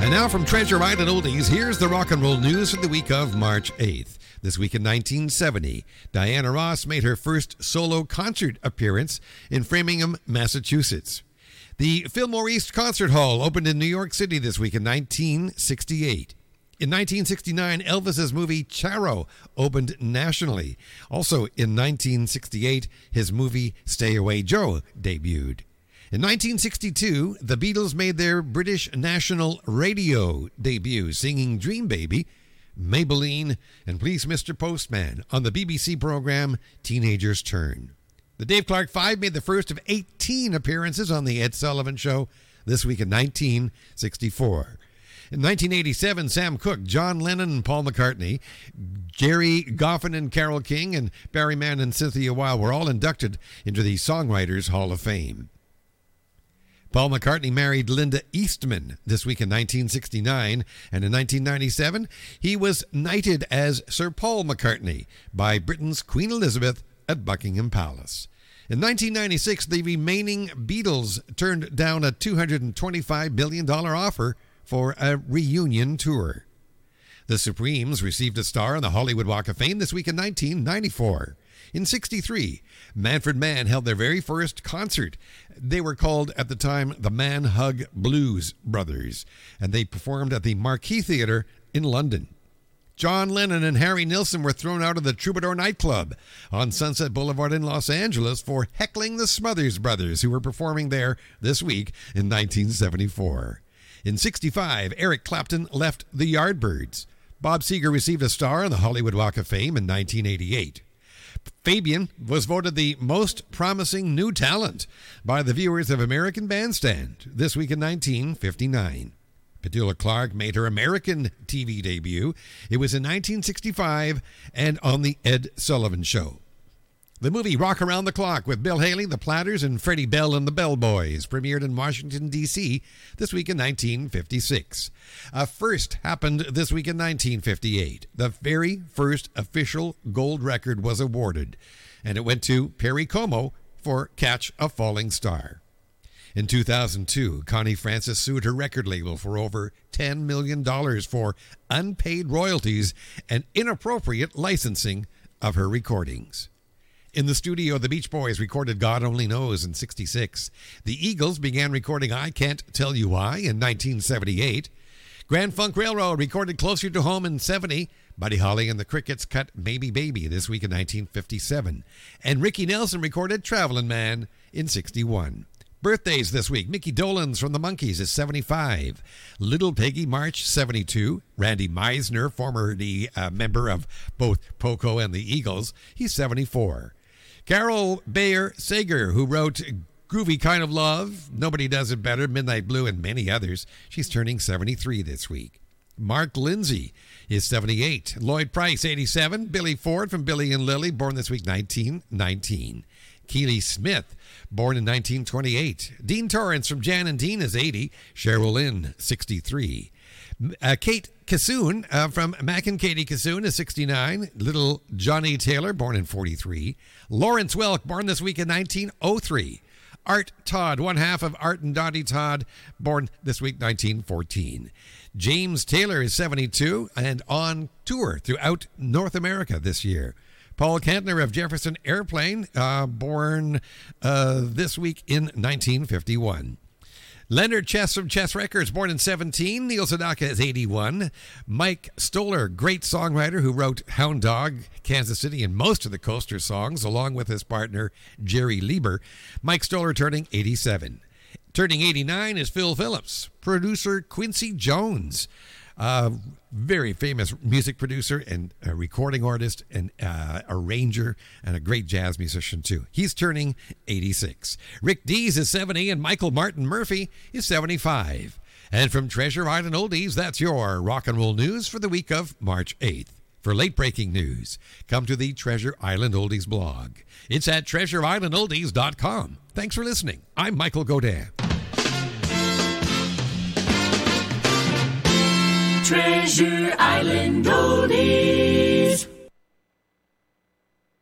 And now from Treasure Island Oldies, here's the rock and roll news for the week of March 8th. This week in 1970, Diana Ross made her first solo concert appearance in Framingham, Massachusetts. The Fillmore East Concert Hall opened in New York City this week in 1968. In 1969, Elvis's movie Charo opened nationally. Also in 1968, his movie Stay Away Joe debuted. In 1962, the Beatles made their British national radio debut, singing Dream Baby, Maybelline, and Please Mr. Postman on the BBC program Teenager's Turn. The Dave Clark Five made the first of 18 appearances on The Ed Sullivan Show this week in 1964. In 1987, Sam Cooke, John Lennon and Paul McCartney, Jerry Goffin and Carole King, and Barry Mann and Cynthia Weil were all inducted into the Songwriters Hall of Fame. Paul McCartney married Linda Eastman this week in 1969, and in 1997, he was knighted as Sir Paul McCartney by Britain's Queen Elizabeth at Buckingham Palace. In 1996, the remaining Beatles turned down a $225 million offer for a reunion tour. The Supremes received a star on the Hollywood Walk of Fame this week in 1994. In 1963, Manfred Mann held their very first concert. They were called at the time the Man Hug Blues Brothers, and they performed at the Marquee Theatre in London. John Lennon and Harry Nilsson were thrown out of the Troubadour nightclub on Sunset Boulevard in Los Angeles for heckling the Smothers Brothers, who were performing there this week in 1974. In 1965, Eric Clapton left the Yardbirds. Bob Seger received a star on the Hollywood Walk of Fame in 1988. Fabian was voted the most promising new talent by the viewers of American Bandstand this week in 1959. Petula Clark made her American TV debut. It was in 1965 and on The Ed Sullivan Show. The movie Rock Around the Clock with Bill Haley, the Platters, and Freddie Bell and the Bell Boys premiered in Washington, D.C. this week in 1956. A first happened this week in 1958. The very first official gold record was awarded, and it went to Perry Como for Catch a Falling Star. In 2002, Connie Francis sued her record label for over $10 million for unpaid royalties and inappropriate licensing of her recordings. In the studio, the Beach Boys recorded God Only Knows in 1966. The Eagles began recording I Can't Tell You Why in 1978. Grand Funk Railroad recorded Closer to Home in 1970. Buddy Holly and the Crickets cut Maybe Baby this week in 1957. And Ricky Nelson recorded Travelin' Man in 1961. Birthdays this week. Mickey Dolenz from the Monkees is 75. Little Peggy March, 72. Randy Meisner, formerly a member of both Poco and the Eagles, he's 74. Carol Bayer Sager, who wrote Groovy Kind of Love, Nobody Does It Better, Midnight Blue, and many others, she's turning 73 this week. Mark Lindsay is 78. Lloyd Price, 87. Billy Ford from Billy and Lily, born this week, 1919. Keely Smith, born in 1928. Dean Torrance from Jan and Dean is 80. Cheryl Lynn, 63. Kate Kassoon from Mac and Katie Kassoon is 69. Little Johnny Taylor, born in 43. Lawrence Welk, born this week in 1903. Art Todd, one half of Art and Dottie Todd, born this week 1914. James Taylor is 72 and on tour throughout North America this year. Paul Kantner of Jefferson Airplane, born this week in 1951. Leonard Chess from Chess Records, born in 1917. Neil Sedaka is 81. Mike Stoller, great songwriter who wrote Hound Dog, Kansas City, and most of the Coaster songs, along with his partner Jerry Lieber. Mike Stoller turning 87. Turning 89 is Phil Phillips. Producer Quincy Jones, very famous music producer and a recording artist and arranger and a great jazz musician too. He's turning 86. Rick Dees is 70 and Michael Martin Murphy is 75. And from Treasure Island Oldies, that's your rock and roll news for the week of March 8th. For late breaking news, come to the Treasure Island Oldies blog. It's at treasureislandoldies.com. Thanks for listening. I'm Michael Godin. Treasure Island Oldies.